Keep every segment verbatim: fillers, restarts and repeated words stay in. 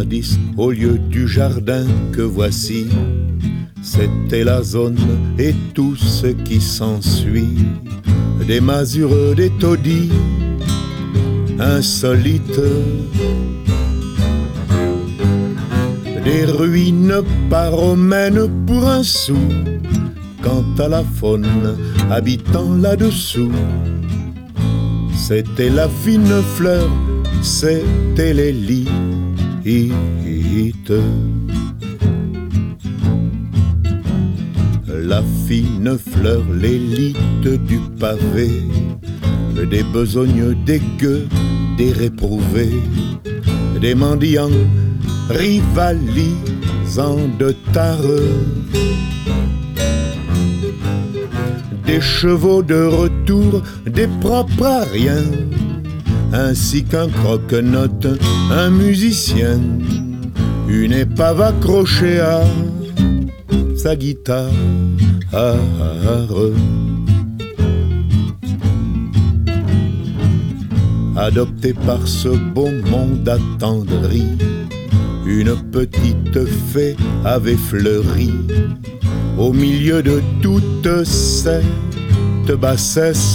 Jadis, au lieu du jardin que voici, c'était la zone et tout ce qui s'ensuit. Des masures, des taudis insolites, des ruines pas romaines pour un sou. Quant à la faune habitant là-dessous, c'était la fine fleur, c'était l'élite. La fine fleur, l'élite du pavé, des besognes, des gueux, des réprouvés, des mendiants rivalisant de tare, des chevaux de retour, des propres à rien, ainsi qu'un croque-note, un musicien, une épave accrochée à sa guitare. Adoptée par ce beau monde attendri, une petite fée avait fleuri au milieu de toute cette bassesse.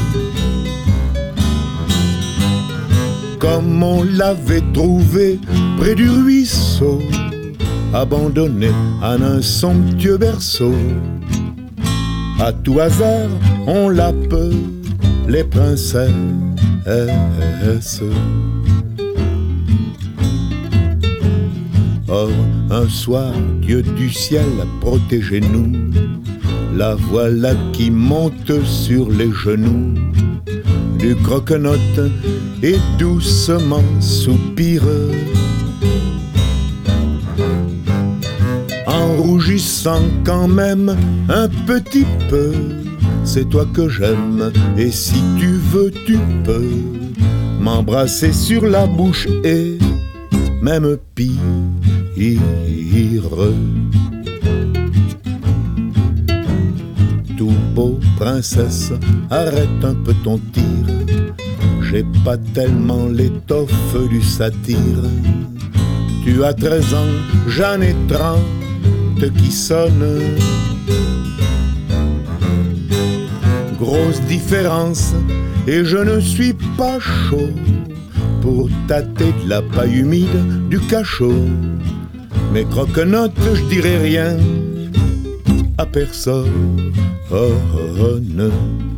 Comme on l'avait trouvée près du ruisseau, abandonnée en un somptueux berceau. À tout hasard, on l'appelait princesse. Or, un soir, Dieu du ciel, protégez-nous. La voilà qui monte sur les genoux du croque-note et doucement soupire, en rougissant quand même un petit peu. C'est toi que j'aime, et si tu veux, tu peux m'embrasser sur la bouche et même pire. Tout beau, princesse, arrête un peu ton tir. J'ai pas tellement l'étoffe du satyre. Tu as treize ans, j'en ai trente qui sonnent. Grosse différence, et je ne suis pas chaud pour tâter de la paille humide du cachot. Mais croque-note, je dirai rien à personne. Oh, oh, non.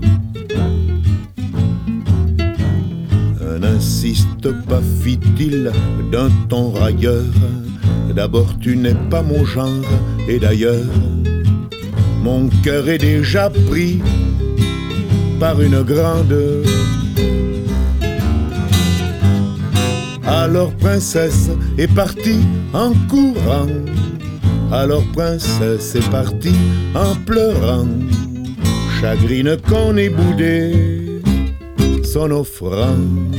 N'insiste pas, fit-il d'un ton railleur. D'abord, tu n'es pas mon genre, et d'ailleurs, mon cœur est déjà pris par une grande. Alors princesse est partie en courant. Alors princesse est partie en pleurant. Chagrine qu'on ait boudé son offrande.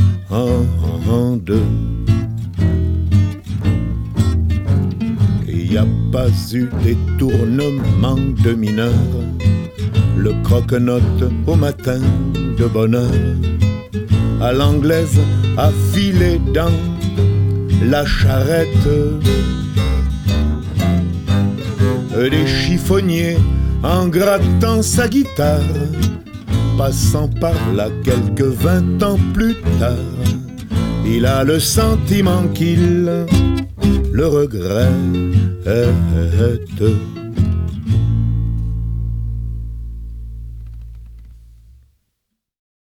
Il n'y a pas eu détournement de mineur. Le croque-note au matin de bonne heure, à l'anglaise a filé dans la charrette. Des chiffonniers en grattant sa guitare, passant par là quelques vingt ans plus tard, il a le sentiment qu'il le regrette.